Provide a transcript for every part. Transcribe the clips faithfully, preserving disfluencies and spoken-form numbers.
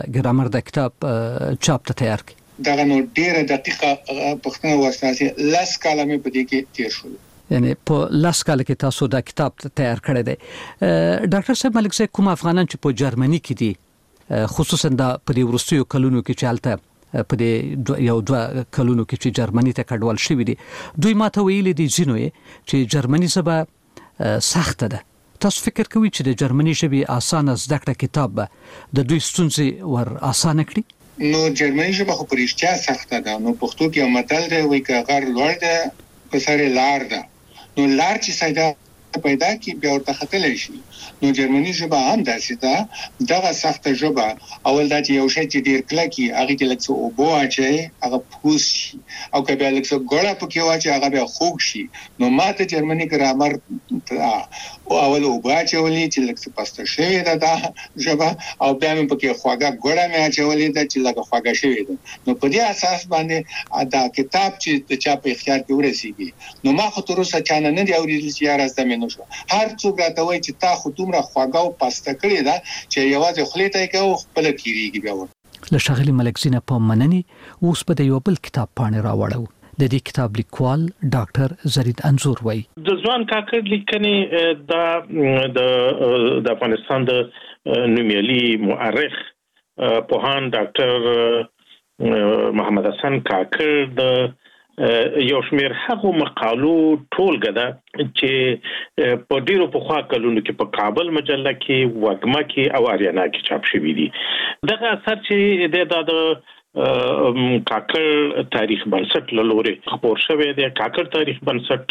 ګرامر د کتاب چاپ ته تیار کړ. دا نو ډیره دقیقه پښتنه واسطه لاس کلمې په دې کې تیر شول. یعنی په لاس کال کې تاسو دا کتاب تیار کړی دی. ډاکټر صاحب ملک صاحب کوم افغانان چې په جرمني کې دي خصوصا د پرې ورستیو کلونو کې چې حالته په دې یو دوه کلونو کې چې جرمني ته کډوال شوي دي دوی ماته ویلي دي ځینو چې جرمني ژبه سخته ده. تاسو فکر کوئ چې د جرمني ژبې اسانه زده کړه کتاب به د دوی ستونزې ور اسانه کړي؟ نو جرمني ژبه خو په رښتیا سخته ده. نو پښتو کې یو متل دی وایي که غر لوړ ده په سر لار ده. نو لار چې ساده پیدا کی بیا ورته خطلې شي. نو جرمني ژبه هم داسې ده دغه سخته ژبه اول دا چې یو شی چې ډیر کلکی هغه کې لکه او بو اچي هغه پوس شي او کبه لکه ګړه پکې واچي هغه بیا خوږ شي. نو ماته جرمني ګرامر او اول او با چولې چې لکه پسته شوی ده دا ژبه او بیا مې پکې خواږه ګړه مې اچولې ده چې لکه خواږه شوی ده. نو په دې اساس باندې دا کتاب چې د چا په اختیار کې ورسیږي نو ما خو تر اوسه چانه نه دی اورېدل چې یاره زده مې نو شو. هر څوک راته وایي چې تا خو دومره خواږه او پسته کړې ده چې یوازې خولې ته یې کوو خپله تېرېږي بیا ور. له ښاغلي ملک زینه په مننې اوس به د یو بل کتاب پاڼې راوړو. د دې کتاب لیکوال ډاکټر زرین انزور وایي د ځوان کاکړ لیکنې دا د د افغانستان د نومیالي مؤرخ پوهان ډاکټر محمد حسن کاکړ د یو شمېر هغو مقالو ټولګه ده چې په ډیرو پخوا کلونو کې په کابل مجله کې وږمه کې او آریانا کې چاپ شوي دي. دغه اثر چې د د کاکړ تاریخ بنسټ له لوري خپور شوی دی. کاکړ تاریخ بنسټ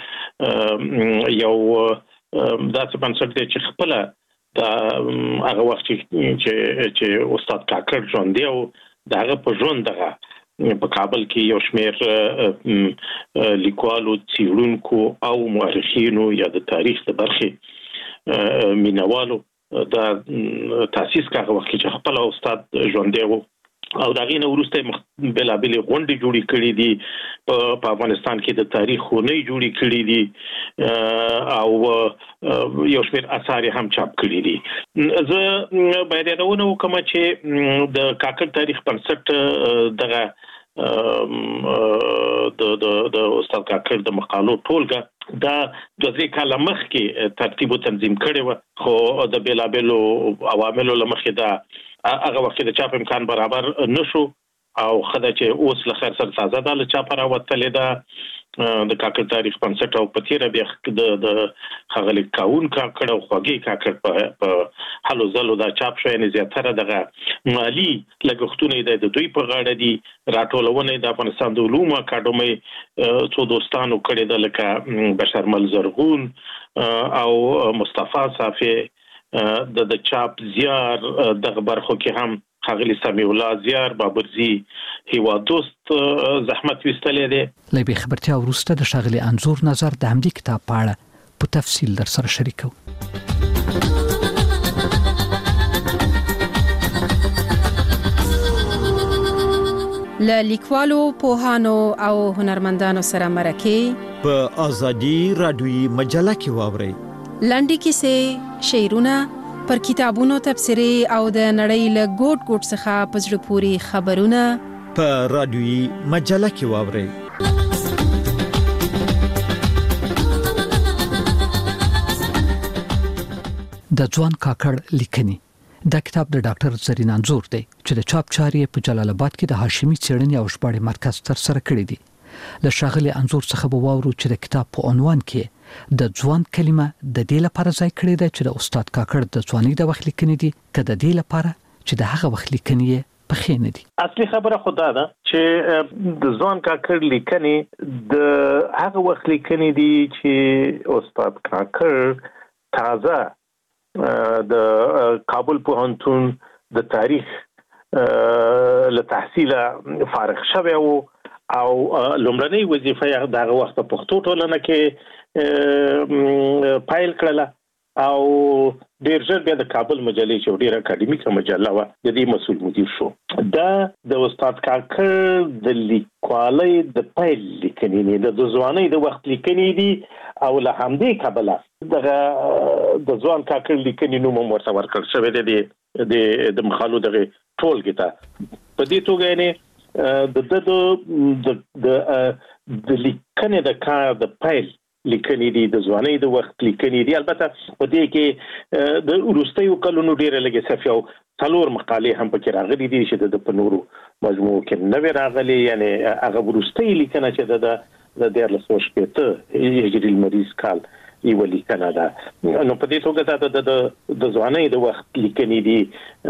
یو داسې بنسټ دی چې خپله د هغه وخت چې چې استاد کاکړ ژوند دی او د هغه په ژوند دغه په کابل کې یو شمېر لیکوالو څېړونکو او مورخینو یا د تاریخ د برخې مینوالو د تاسیس کاغه وخت چې خپل استاد ژوندی و او دا غینه ورسته بلابل غونډې جوړې کړې دي په افغانستان کې د تاریخ خونې جوړې کړې دي او یو شمېر اثار هم چاپ کړي دي. زه باید یادونه وکړم چې د کاکړ تاریخ بنسټ دغه د د د استاد کاکړ د مقالو ټولګه دا د دې کاله مخکې ترتیب او تنظیم کړي و خو د بلابل عواملو لمخې دا هغه وخت د چاپ امکان برابر نشو او خدای چې اوس له خیر سره تازه د چاپ راوتلې ده د کاکړ تاریخ بنسټ او پتیره بیا د د خغلی کاون کاکړ او خوږی کاکړ په حلو زلو دا چاپ شوی نه زیاتره دغه مالی لګښتونه د دوی په غاړه دي. راټولونه د افغانستان د علومو اکاډمۍ څو دوستانو کړي د لکه بشرمل زرغون او مصطفی صافی د د چاپ زیار دغه برخو کې هم خغلی سمیع الله زیار بابرزی هیوا دوست زحمت وستلې ده. لبي خبرتیا ورسته د شغلي انزور نظر د همدې کتاب په اړه په تفصیل در سره شریکو. ل لیکوالو پوهانو او هنرمندانو سره مرکه په ازادي رادیوي مجله کې واوري. لنډی کیسې، شعرونه، پر کتابونو تبصرې او د نړۍ له ګوټ ګوټ څخه په زړه پورې خبرونه په رادیوي مجله کې واوري. د ځوان کاکړ لیکنې دا کتاب د ډاکټر زرین انزور دی چې د چاپ چارې په جلال آباد کې د هاشمي څېړنې او ژباړې مرکز تر سره کړی دی. له ښاغلي انزور څخه به واورو چې د کتاب په عنوان کې د ځوان کلمه د دې لپاره ځای کړی ده چې د استاد کاکړ د ځوانۍ د وخت لیکنې دي که د دې لپاره چې د هغه وخت لیکنې په خې نه دي. اصلي خبره خدا ده چې د ځوان کاکړ لیکنې د هغه وخت لیکنې دي چې استاد کاکړ تازه د کابل پوهنتون د تاریخ له تحصیل فارغ شوی و او لومړنۍ وظیفه یې دغه وخت په پښتو ټولنه کې پایل کړله او ډیر ژر بیا د کابل مجلې چې ډیره اکاډمیکه مجله و د دې مسؤل مدیر شو. دا د استاد کاکړ د لیکوالۍ د پیل لیکنې د ځوانۍ د وخت لیکنې دي او له همدې کابل دغه د ځوان کاکړ لیکنې نوم ورته ورکړل شوی دی د د مخالو دغه ټولګې ته. په دې توګه نه د د د د لیکنې د کار د پیل لیکنې دي د ځوانۍ د وخت لیکنې دي. البته په دې کې د وروستیو کلونو ډیره لږه صفحه او څلور مقالې هم پکې راغلي دي چې د په نورو مجموعو کې نه وي راغلي، یعنی هغه وروستۍ لیکنه چې د د دیارلس سوه شپېته هجري لمریز کال یو لیکنه ده. نو په دې توګه دا د د ځوانۍ د وخت لیکنې دي.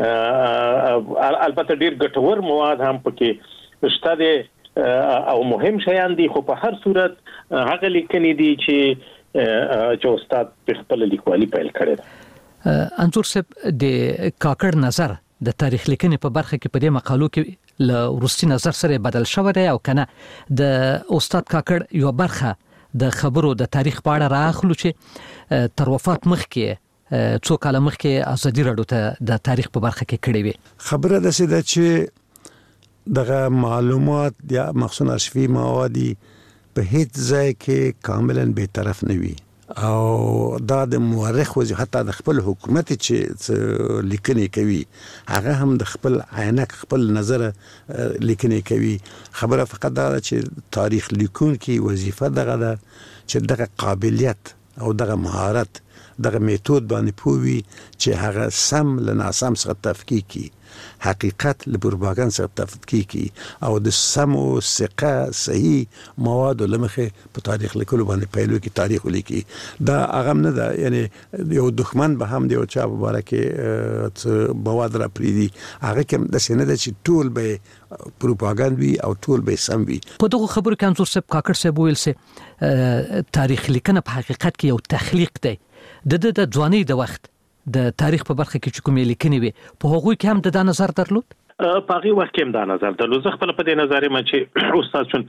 البته ډیر ګټور مواد هم پکې شته دي او مهم شیان دي، خو په هر صورت هغه لیکنې دي چې چې استاد په خپل لیکوالي پیل کړی ده. انځور صاحب د کاکړ نظر د تاریخ لیکنې په برخه کې په دې مقالو کې له وروستي نظر سره بدل شوی دی او کنه د استاد کاکړ یو برخه د خبرو د تاریخ په اړه راخلو چې تر وفات مخکې څو کال مخکې ازادي راډیو ته د تاریخ په برخه کې کړی وي. خبره ده چې چې دغه معلومات یا مخصوص ارشیفي موادی په هیڅ ځای کې کاملا به طرف نه وي او دا د مورخ وځي حتی د خپل حکومت چې لیکنې کوي هغه هم د خپل عینک خپل نظر لیکنې کوي. خبره فقط دا چې تاریخ لیکون کې وظیفه دغه ده چې دغه قابلیت او دغه مهارت دغه میتود باندې پوي چې هغه سم له ناسم سره تفکیک کی، حقیقت له پروپاګاندا سره تفکیک کی او د سم او ثقه صحیح مواد لمخه په تاریخ لیکلو باندې پیلو کې تاریخ لیکي. دا هغه نه ده، یعنی یو دښمن به هم دی او چا مبارکه مواد را پریدي هغه کوم د سینه د چې ټول به پروپاګاندا وي او ټول به سم وي. په دغه خبرو کې انځور صاحب کاکړ صاحب ویل سي تاریخ لیکنه په حقیقت کې یو تخلیق دی. د د د ځوانۍ د وخت د تاریخ په برخه کې چې کومې لیکنې وي په هغوی کې هم د دا نظر درلود؟ په هغه وخت کې هم دا نظر درلود. زه خپل په دې نظر یم چې استاد چون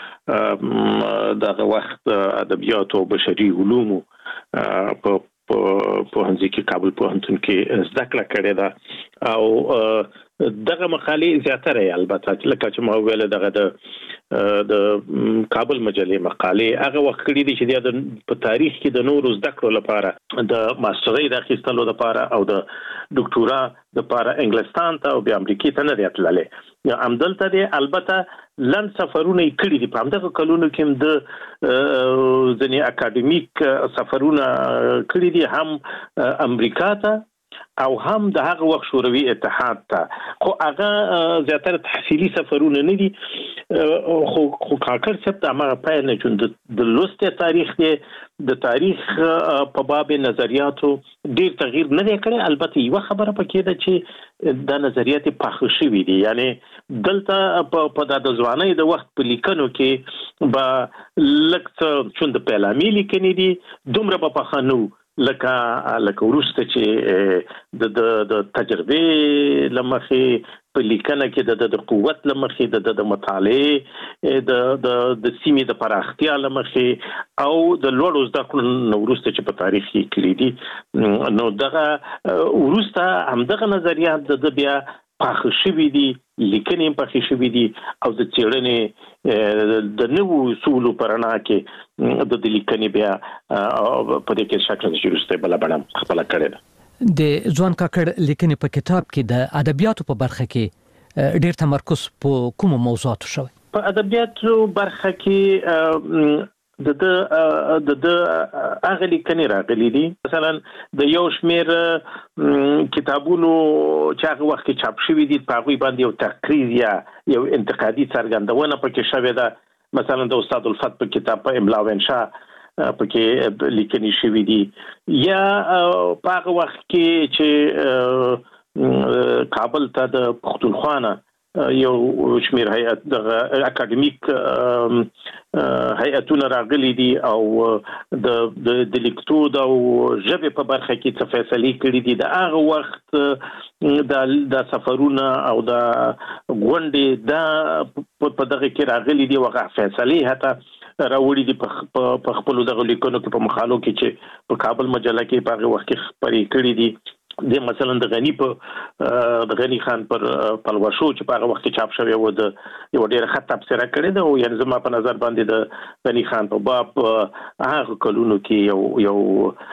په دغه وخت ادبیات او بشري علوم په په هنځي کې کابل پوهنتون کې زده کړه کړې ده او دغه مقالې زیاتره البته لکه چې ما ویل دغه د د کابل مجلې مقالې هغه وخت کړي دي چې د په تاریخ کې د نورو زده کړو لپاره د ماسترۍ د اخیستلو لپاره او د ډاکټورا لپاره انګلستان ته او بیا امریکا ته نه راتللې. همدلته دی البته لن سفرونه کړي دي په همدغه کلونو کې د ځینې اکاډمیک سفرونه کړي دي هم امریکا ته او هم د هغه وخت شوروي اتحاد ته، خو هغه زیاتره تحصیلي سفرونه نه دي. خو خو کاکړ صاحب د هغه پای نه چې د لوست تاریخ دی د تاریخ په باب نظریاتو ډیر تغییر نه دی کړی. البته یو خبره پکې ده چې د نظریات پاخه شوي دي، یعنی دلته په د ځوانۍ د وخت په لیکنو کې به لکه چون د پیلامي لیکنې دي دومره به پاخه نه لکه لکه وروسته چې د د تجربې لمخې په لیکنه کې د د قوت لمخې د د مطالعې د د د سیمې د پراختیا لمخې او د لوړو زده کړو وروسته چې په تاریخ کې کړي دي نو دغه وروسته همدغه نظریات د بیا پاخه شوي دي، لیکنې پاخه شوي دي او د څېړنې د نوو اصولو په رڼا کې د لیکنې بیا په دې کې شکل چې وروسته بله بڼه خپله کړې ده. د ځوان کاکړ لیکنې په کتاب کې د ادبیاتو په برخه کې ډېر تمرکز په کومو موضوعاتو شوی؟ په ادبیاتو برخه کې د د د د هغه لیکنې راغلي دي. مثلا د یو شمېر کتابونو چې هغه وخت کې چاپ شوي دي په هغوی باندې یو تقریر یا یو انتقادي څرګندونه پکې شوې ده. مثلا د استاد الفت په کتاب په املا و انشاء پکې لیکنې شوي دي، یا په هغه وخت کې چې کابل ته د پښتونخوا نه یو شمیر هیئت د اکاډمیک هیئتونه راغلي دي او د د لیکدود او ژبې په برخه کې څه فیصلې کړي دي. د هغه وخت د د سفرونه او د غونډې د په دغه کې راغلي دي، هغه فیصلې حتی راوړي دي په خپل دغه لیکونو کې په مقالو کې چې په کابل مجله کې په هغه وخت کې خبرې کړې دي د مثلا د غنی په د غنی خان پر پلوشو چې په هغه وخت کې چاپ شوی و د یو ډېر خط تفسیر کړی دی او یعنی زما په نظر باندې د غنی خان په باب هغه کلونو کې یو یو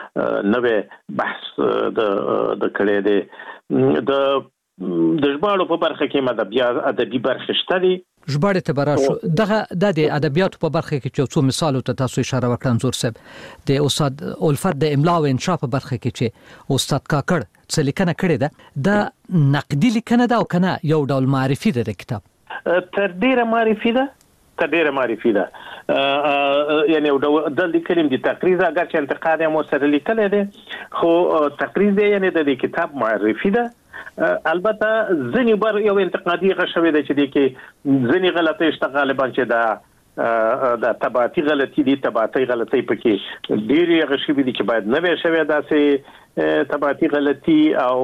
نوې بحث د د کړی دی د د ژباړو په برخه کې مدبیات ادبي برخه شته دي. ژباړې ته براشو دغه د ادبیاتو په برخه کې چې څو مثالو ته تاسو اشاره وکړم زور صاحب د استاد الفت د املا او انشاء په برخه کې چې استاد کاکړ څه لیکنه کړې ده د نقدي لیکنه ده او کنه یو ډول معرفي ده د کتاب تر ډیره معرفي ده تر ډیره معرفي ده یعنی د لیکلم دي تقریر اگر چې انتقاد مو سره لیکل دي خو تقریر دی یعنی د کتاب معرفي ده. البته ځنی بر یو انتقادي غشوي د چې دي کې ځنی غلطي شته غالبا چې دا د تبعاتي غلطي دي تبعاتي غلطي پکې ډيري غشوي دي چې باید نه وي شوی داسې تبعاتي غلطي او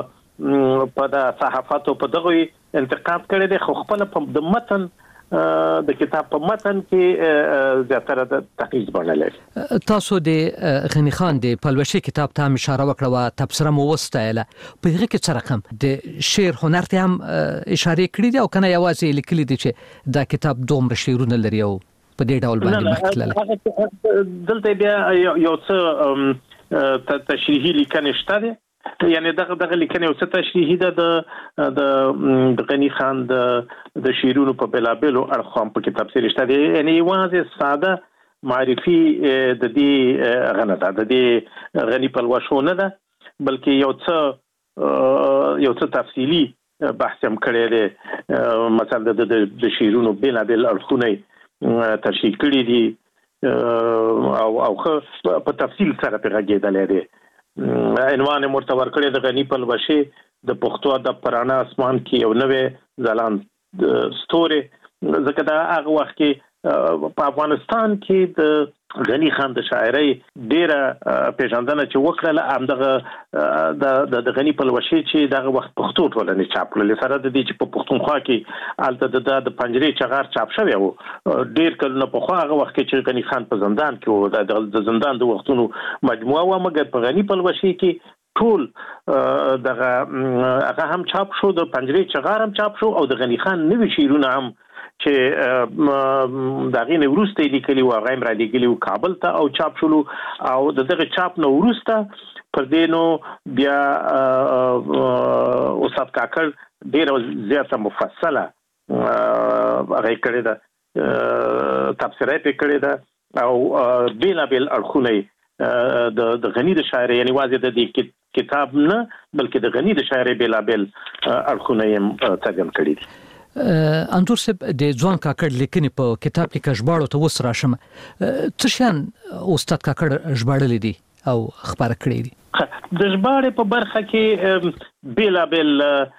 په د صحافتو په دغه انتقاد کړي دي خو خپل په د متن د کتاب په متن کې زیاتره د تحقیق باندې تاسو د غنی خان د پلوشي کتاب ته اشاره وکړه او تبصره مو وستایله په هغه کې څه رقم د شعر هنر ته هم اشاره کړې دي او کنه یوازې لیکلي دي چې دا کتاب دومره شعرونه لري او په دې ډول باندې مخکله دلته بیا یو څه تشریحي لیکنه شته دي یعنی دغه دغه لیکنه او څه تشریحي ده د د غنی خان د د شیرونو په بلابلو اړخام په کتاب سره شته دي یعنی واځي ساده معرفي د دې غنه ده د دې غنی په لوښونه ده بلکې یو څه یو څه تفصیلی بحث هم کړی دی مثلا د د شیرونو بلابل اړخونه تشریح کړی دي او او په تفصیل سره په غږیدل دي. عنوان مرتور کړی د غنی په لوشي د پښتو د پرانا اسمان کې یو نوې ځلان ستوري ځکه دا هغه وخت کې په افغانستان کې د غنی خان د شاعرۍ ډیره پیژندنه چې وکړه همدغه د غنی په لوشي چې دغه وخت پښتو ټولنې چاپ کړل سره د دې چې په پښتونخوا کې الته د پنجرې چغار چاپ شوی و ډیر کله په خو هغه وخت کې چې غنی خان په زندان کې و د زندان د وختونو مجموعه و مګر په غنی په لوشي کې ټول دغه هغه هم چاپ شو د پنجرې چغار هم چاپ شو او د غنی خان نوې شعرونه هم چې دا غینه ورسته لیکلي و غیم را لیکلي و کابل ته او چاپ شلو او دغه چاپ نو ورسته پر دینو بیا استاد کاکړ ډیر زیاته مفصله هغه کړی دا تفسیر یې کړی دا او بیل بیل اړخونه د د غنی د شاعر یعنی واځي د دې کتاب نه بلکې د غنی د شاعر بیل بیل اړخونه یې څرګند کړی دي. انځور صاحب د ځوان کاکړ لیکنې په کتاب کې کژباړو ته وس راشم څه شان استاد کاکړ ژباړلې دي او خبره کړې دي د ژباړې په برخه کې بیل بیل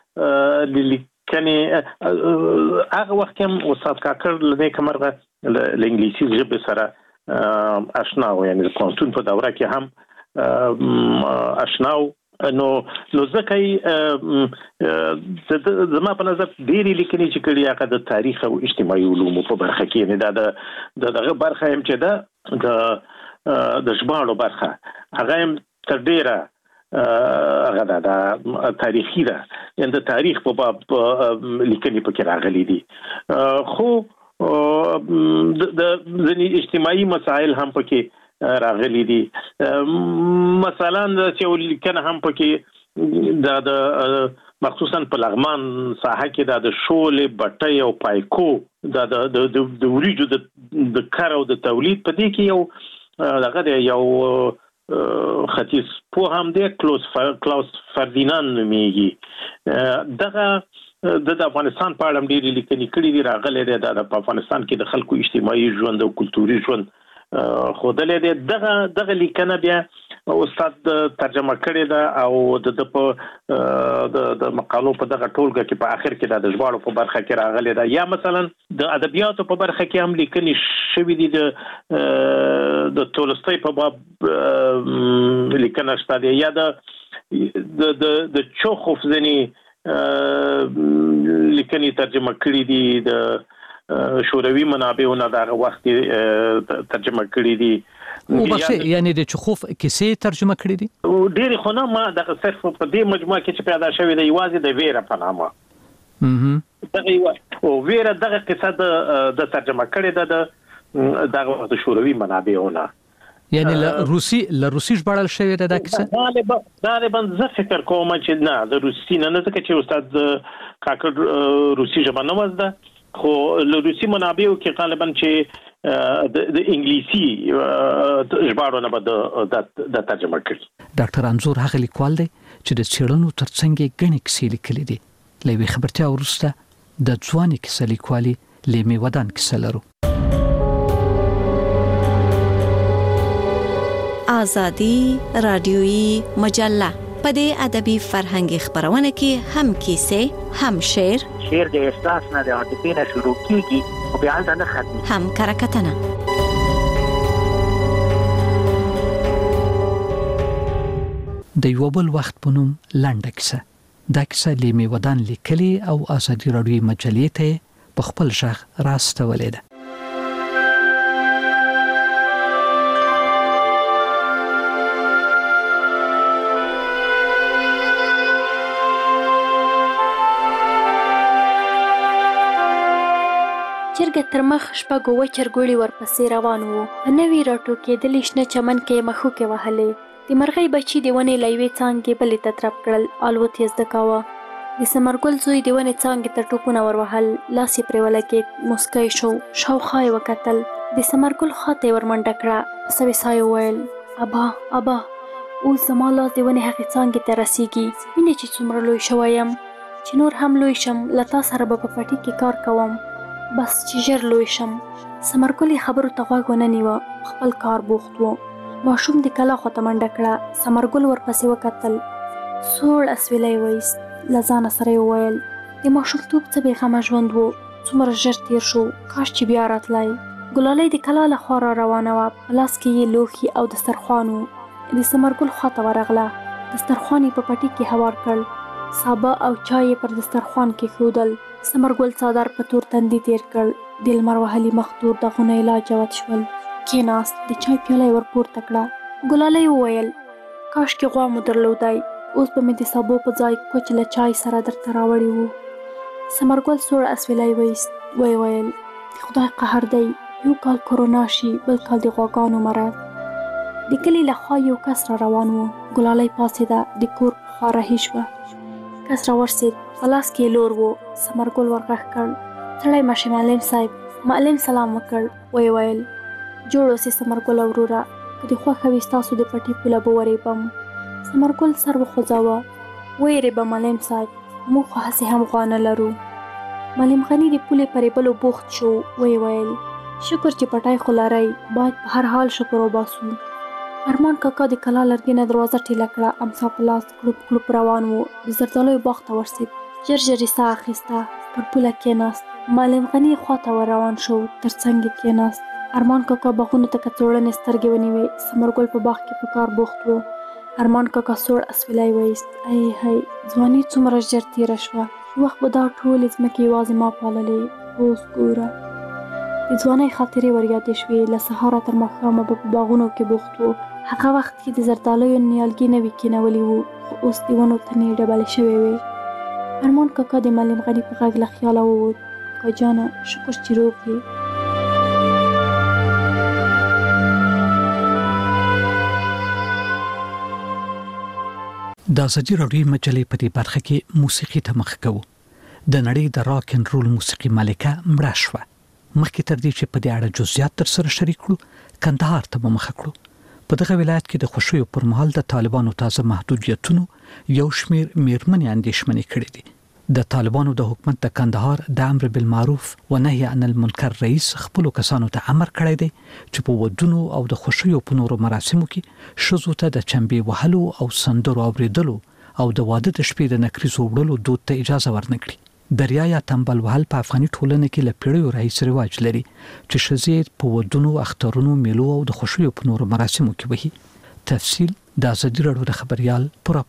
لیکنې هغه وخت هم استاد کاکړ له کومرغه له انګلیسي ژبې سره آشنا و یعنی د پوهنتون په دوره کې هم آشنا نو نو ځکه زما په نظر ډېری لیکنې چې کړي هغه د تاریخ او اجتماعي علومو په برخه کې نه دا د دغه برخه هم چې دا د د ژباړو برخه هغه هم تر ډېره هغه د تاریخي ده یعنی د تاریخ په باب لیکنې پکې راغلي دي خو د ځینې اجتماعي مسایل هم پکې راغلي دي مثلا چې لیکنه هم پکې دا د مخصوصا په لغمان ساحه کې دا د شولې بټي او پایکو دا د د وریجو د کار او د تولید په دې کې یو دغه یو ختیس په هم د کلوز کلاوس فردیناند نومیږي دغه د افغانستان په اړه ډېری لیکنې کړي دي راغلي دي د افغانستان کې د خلکو اجتماعي ژوند او کلتوري ژوند خودلې ده دغه دغه لیکنه بیا استاد ترجمه کړې ده او د په د مقالو په دغه ټولګه کې په اخر کې د ژباړو په برخه کې راغلي ده یا مثلا د ادبیاتو په برخه کې هم لیکنې شوې دي د د تولستوی په باب لیکنه شته دي یا د د د چوخوف ځنی لیکنې ترجمه کړې دي د شوروي منابعونو دغه وخت ترجمه کړی دي. او بخښه یعنی د چخوف کیسې ترجمه کړې دي. ډېر خو نه، ما دغه صرف په دې مجموعه کې چې پیدا شوې ده یوازې د ویره په نامه دغه یو او ویره دغه قصه د ترجمه کړې ده د دغه وخت شوروي منابعونو، یعنی له روسي له روسي ژباړل شوې ده دا کیسه. غالبا غالبا زه فکر کوم چې نه د روسي نه نه ځکه چې استاد کاکړ روسي ژبه نه وزده، خو له روسي منابعو کې غالبا چې د انګلیسي ژباړونه به د ترجمه کړي. ډاکټر انزور هغه لیکوال دی چې د څېړنو ترڅنګ غني کیسې لیکلې دي. لوي خبرتیا ورسته د ځواني کیسې لیکوالي لیمي ودان کیسه لرو. آزادی رادیویی مجله په دې ادبي فرهنګي خبرونه کې هم کیسې، هم شعر، شعر د احساس نه د عاطفې نه شروع کیږي او بیا هلته نه ختمي، هم کرکټنه. د یو بل وخت په نوم لنډه کیسه. دا کیسه لیمي ودان لیکلي او آزادي رادیویی مجلې ته په خپل ژغ راستولې ده. چرګ تر مخ شپږ اوه چرګوړي ورپسې روان وو. په نوي راټوکېدلي شنه چمن کې مښوکې وهلې. د مرغۍ بچي د ونې له یوې څانګې بلې ته ترپ کړل. الوت یې زده کاوه. د ثمرګل زوی د ونې څانګې ته ټوپونه ور وهل. لاس یې پرې ولګېد. موسکی شو. شاوخوا یې وکتل. د ثمرګل خوا ته یې ورمنډه کړه. په سوې ساه یې وویل ابا ابا اوس زما لاس د ونې هغې څانګې ته رسېږي. وینې چې څومره لوی شوی یم، چې نور هم لوی شم له تا سره به په پټي کې کار کوم، بس چې ژر لوی شم. ثمرګل یې خبرو ته غوږ ونه نیوه، خپل کار بوخت و. ماشوم د کلا خواته منډه کړه. ثمرګل ورپسې وکتل. سوړ اسویلی وایست. له ځانه سره یې وویل د ماشومتوب څه بېغمه ژوند و، څومره ژر تېر شو، کاش چې بیا راتلی. ګلالۍ د کلا له خوا را روانه وه. په لاس کې یې لوښي او دسترخوان و. د ثمرګل خواته ورغله. دسترخوان یې په پټي کې هوار کړ. سابه او چای یې پر دسترخوان کېښودل. ثمرګل څادر په تور تندي تېر کړ. د لمر وهلي مخ تور داغونه یې لا جوت شول. کېناست. د چای پیاله یې ورپورته کړه. ګلالۍ وویل کاشکې غوا مو درلودی، اوس به مې د سابو په ځای کوچ له چای سره درته راوړی وو. ثمرګل سوړ اسویلی وایست. ویې ویل د خدای قهر دی، یو کال کرونا شي، بل کال د غواګانو مرض. د کلي له خوا یو کس را روان و. ګلالۍ پاڅېده. د کور په خوا رهي شوه. کس را ورسېد. په لاس کې لور و. ثمرګل ورغږ کړ ستړی مه شئ معلم صاحب. معلم سلام وکړ. ویې ویل جوړ اوسې ثمرګل وروره، که دې خوښه وي ستاسو د پټي پوله به ورېبم. ثمرګل سر وخوځاوه. ویېرېبه معلم صاحب، موږ خو هسې هم غوا نه لرو. معلم غني د پولې په رېبلو بوخت شو. ویې ویل شکر چې پټی خو لرئ، باید په هر حال شکر وباسو. ارمان کاکا د کلا لرګي نه دروازه ټیله کړه. امسا په لاس کړوپ کړوپ روان و. د زردالیو باغ ته ورسېد. ژر ژر یې ساه اخیسته. پر پوله کېناست. معلم غني خوا ته ور روان شو. تر څنګ یې کېناست. ارمان کاکا باغونو ته کڅوړنې سترګې ونیوې. ثمرګل په باغ کې په کار بوخت و. ارمان کاکا سوړ اسویلی وایست. ای هی ځواني څومره ژر تېره شوه. وخت به دا ټولې ځمکې یوازې ما پاللې. اوس ګوره. د ځوانۍ خاطرې ور یادې شوې. له سهاره تر ماښامه به په باغونو کې بوخت و. هغه وخت کې د زردالیو نیالګي نوي کېنولي وو، خو اوس د ونو تنې ډبلې شوې وې. ارمان کاکا د معلم غني په غږ له خیاله ووت. کاکا جانه شکر چې روغ یې. د آزادي راډیویي مجلې په دې برخه کې موسیقي ته مخ کوو. د نړۍ د راک ان رول موسیقي مالکه مړه شوه. مخکې تر دې چې په دې اړه جزئیات تر سره شریک کړو، کندهار ته به مخه کړو. په دغه ولایت کې د خوشیو پر مهال د طالبانو تازه محدودیتونو یو شمیر میرمنې اندېښمنې کړې دي. د طالبانو د حکومت د کندهار د امر بالمعروف و نهي عن المنکر رئیس خپل کسانو ته امر کړی دی چې په ودونو او د خوشیو په نورو مراسمو کې ښځو ته د چنبې وهلو او سندرو اوریدلو او د واده د شپې د نکریزو وړلو دود ته اجازه ورنکړي. دریا یا تنبل وهل په افغاني ټولنه کې له پیړیو راهیسې رواج لري چې ښځې په ودونو، اخترونو، میلو او د خوشیو په نورو مراسمو کې وهي. تفصیل د آزادي راډیو د خبريال په راپور کې.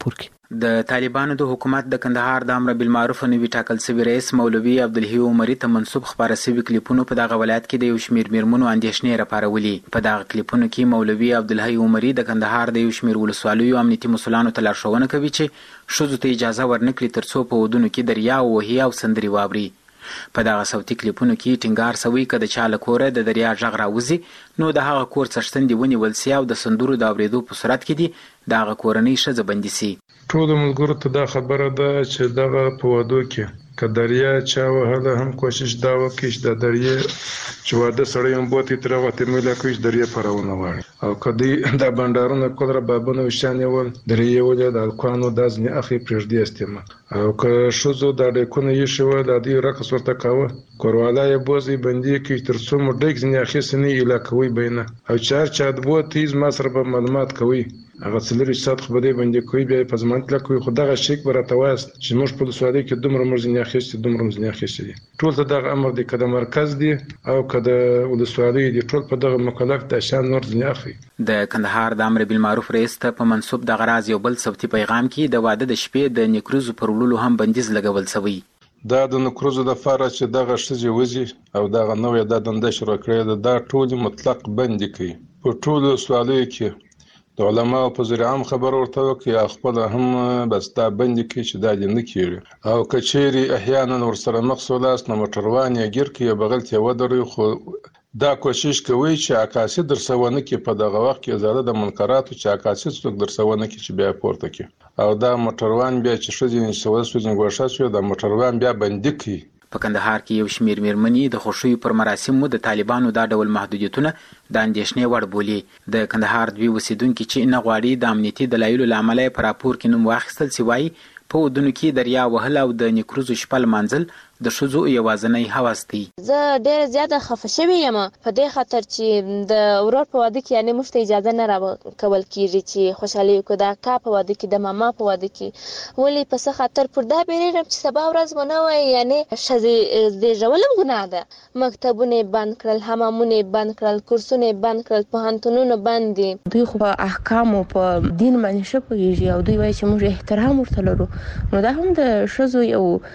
د طالبانو د حکومت د کندهار د امر بالمعروف نوي ټاکل شوی رئیس مولوي عبدالحی عمري ته منسوب خبره شوی کلیپونو په دغه ولایت کې د یو شمېر میرمنو اندېښنې راپارولي. په دغه کلیپونو کې مولوي عبدالحی عمري د کندهار د یو شمېر ولسوالیو امنیتي مسؤلانو ته لارښوونه کوي چې ښځو ته اجازه ورنکړي ترڅو په ودونو کې دریا وهي او سندرې واوري. په دغه صوتي کلیپونو کې ټینګار شوی که د چا له کوره د دریا غږ راوځي نو د هغه کور څښتن دې ونیول سي او د سندرو د اورېدو په صورت کې دې د هغه کورنۍ ښځه بندي سي. ټولو ملګرو ته دا خبره ده چې دغه په وادو کې که دریا چا وهله هم کوشش دا وکړي چې د دریا چې واده سړی هم بوتې ترې غوتې میله کړي چې دریا پرونه غواړي او که دوی دا بنډارونه کول را بابونه وشیان یول درې یولې د هلکانو دا ځینې اخلي پرېږدي استعمال او که ښځو دا ډیکونه ایښي وه د دوی رقص ورته کاوه کوروالا یې بوځئ بندي کړي تر څو مو ډیک ځینې اخیستې نه ایله کوئ به یې نه او چې هر چا د بوتې زما سره به معلومات کوئ هغه څلورویشت ساعت خو به دی بندي کوي بیا یې په ضمانت لکوي خو دغه شیک به راته وایاست چې موږ په ولسوالۍ کې دومره موږ ځینې اخیستي دومره موږ ځینې اخیستي دي ټول ته دغه امر دی که د مرکز دی او که د ولسوالۍ دی ټول په دغه مکلف د شان نور ځینې اخلي. د کندهار د امر بالمعروف رئیس ته په منسوب دغه راز یو بل صوتي پیغام کې د واده د شپې د نیکروزو پر وړلو هم بندیز لګول شوی. دا د نکروزو دپاره چې دغه ښځې وځي او دغه نوې دا دنده شروع کړې ده دا ټولې مطلق بندي کوي. په ټولو ولسوالیو کې د علماو په ذریعه هم خبر ورته وکړي او خپله هم بس دا بندي کړي چې دا دې نه کېږي او که چیرې احیانا ورسره مخ سولاست نو موټروان یې ګیر کړي بغل ته یې ودروي خو دا کوشش کوي چې عکاسي درسه ونه کړي په دغه وخت کې ازاده د منکراتو چې عکاسي څوک درسه ونه کړي چې بیا پورته کړي او دا موټروان بیا چې ښځې نسوه سوځي ګوښه شوې دا موټروان بیا بندي کړي. په کندهار کې یو شمېر میرمنې د خوښیو پر مراسمو د طالبانو دا ډول محدودیتونه د اندېښنې وړ بولي. د کندهار دوی اوسېدونکي چې نه غواړي د امنیتي دلایلو له امله یې په راپور کې نوم واخیستل سي وایي په ودونو کې دریا وهل او د نیکروزو شپه لمانځل د ښځو یوازینی هوس دی. زه ډېره زیاته خفه شوې یم په دې خاطر چې د ورور په واده کې یعنې موږ ته اجازه نه راکول کېږي چې خوشحالي وکړو د اکا په واده کې د ماما په واده کې ولې په څه خاطر پر دا بیریږم چې سبا ورځ ونه وایي یعنې ښځې زېږول هم ګناه ده. مکتبونه یې بند کړل حمامونه یې بند کړل کورسونه یې بند کړل پوهنتونونه بند دي. دوی خو په احکامو په دین باندې ښه پوهېږي او دوی وایي چې موږ احترام ورته لرو نو دا هم د ښځو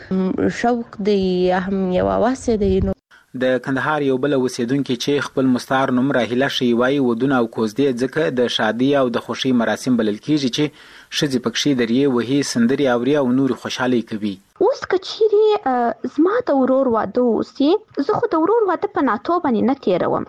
یو شوق دی یا هم یو واسه دی. د کندهار یو بل اوسیدونکي چې خپل مستعار نوم راهیله شي وایي ودونه او کوزدې ځکه د شادي او د خوښۍ مراسم بلل کېږي چې ښځې پکښې درې وهي سندرې اوري او نورې خوشحالۍ کوي. اوس که چیرې زما د ورور واده اوسي زه خو د ورور واده په ناتو باندې نه تېروم.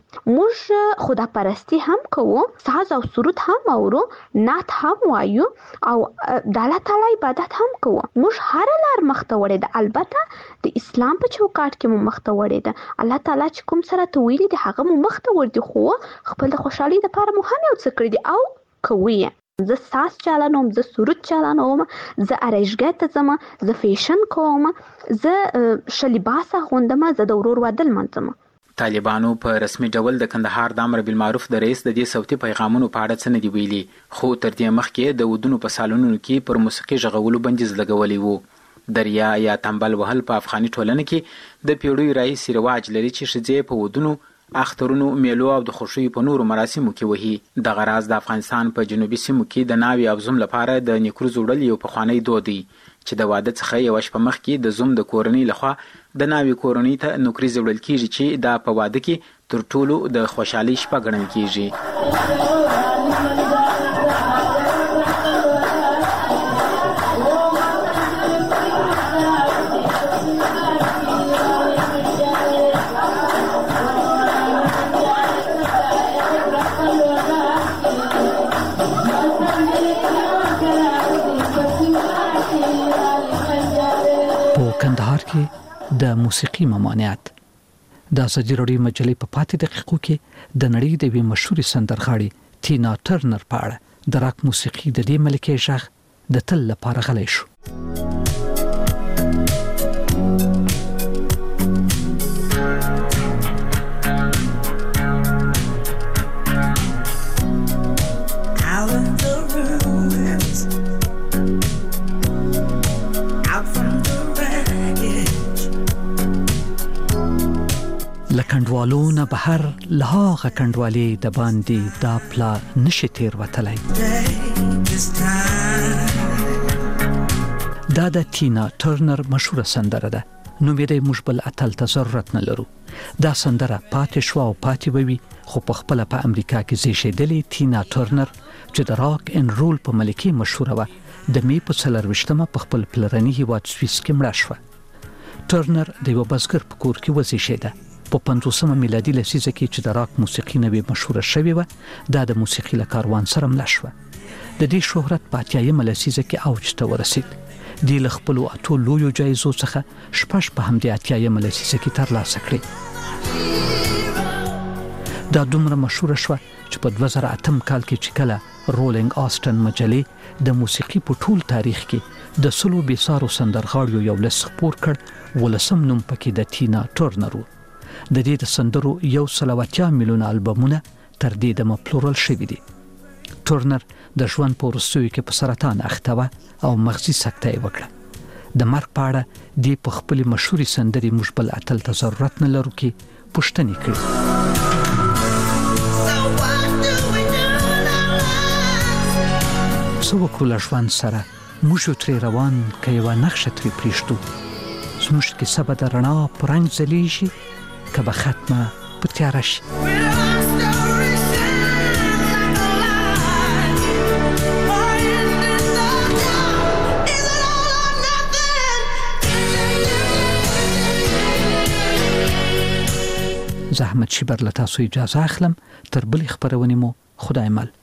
موږ خدا پرستی هم کوو ساز او سرود هم اورو نعت هم وایو او د الله تعالی عبادت هم کوو. موږ هر لار مخته وړې ده البته د اسلام په چوکاټ کې مو مخته وړې ده الله تعالی چې کوم سره ته ویلي دي هغه مو مخته وړ دي خو خپل د خوشحالۍ دپاره مو هم یو څه کړي دي او کوي. زه ساز چالانوم زه سرود چالانوم زه ارایشګاه ته ځم زه فیشن کوم زه ښه لباس اغوندم زه د ورور واده لمانځم. طالبانو په رسمي ډول د کندهار د امر بالمعروف د رئیس د دې صوتي پیغامونو په اړه څه نه دي ویلي خو تر دې مخکې د ودونو په سالونونو کې پر موسیقي غږولو بندیز لګولی و. دریا یا تنبل وهل په افغاني ټولنه کې د پیړیو راهیسې رواج لري چې ښځې په ودونو اخترونو میلو او د خوښیو په نورو مراسمو کې وهي. دغه راز د افغانستان په جنوبي سیمو کې د ناوې او زوم لپاره د نیکروزو وړل یو پخوانی دود دی چې د واده څخه یوه شپه مخکې د زوم د کورنۍ لخوا د ناوې کورنۍ ته نوکریزې وړل کېږي چې دا په واده کې تر ټولو د خوشحالۍ شپه ګڼل کېږي. د موسیقي ممانعت د ازادي راډیو مجلې په پاتې دقیقو کې د نړۍ د یوې مشهورې سندرغاړې تینا ټرنر په اړه د راک موسیقي د دې ملکې غږ د تل لپاره غلی شو. لکندوالو نه بهر لهاغه کندوالي د باندې دا پلا نشي تیر وتلای. دا د ټینا ټرنر مشهوره سندره ده. نو مې د موږ بل اتل ته ضرورت نه لرو. دا سندره پاتې شو او پاتې ووي، خو په خپل په امریکا کې زیږیدلې ټینا ټرنر چې د راک ان رول په ملکي مشهوره و، د می په څلرويشتمه په خپل پلرني هیواد سویس کې مړه شوه. ټرنر د یو بزګر په کور کې وزیږیده. په پنځوسمه میلادي لسیزه کې چې د راک موسیقي نوې مشهوره شوې و، دا د موسیقي له کاروان سره مړه شوه. د دې شهرت په اتیایمه لسیزه کې اوج ته ورسید. دی له خپلو اتو لویو جایزو څخه شپږ په همدې اتیایمه لسیزه کې ترلاسه کړې. دا دومره مشهوره شوه چې په دوه زره اتم کال کې چې کله رولینګ آسټن مجلې د موسیقي په ټول تاریخ کې د سلو بیسارو سندرغاړیو یو لست خپور کړ، ولسم نوم پکې د ټینا ټرنر و. د دې د سندرو یو سل او اتیا میلیونه البمونه تر دې دمه پلورل شوي دي. ټرنر د ژوند په وروستیو کې په سرطان اخته وه او مغزي سکته یې وکړه. د مرګ په اړه دې په خپلې مشهورې سندرې موږ بل اتل ته ضرورت نه لرو کې پوښتنې کړي. څه وکړو له ژوند سره؟ موږ یو ترې روان که یوه نقشه ترې پرېږدو. زموږ کیسه به د رڼا په رنګ ځلیږي که به ختمه په تیاره شي. زه احمد شیبر له تاسو اجازه اخلم. تر بلې خپرونې مو خدای مل.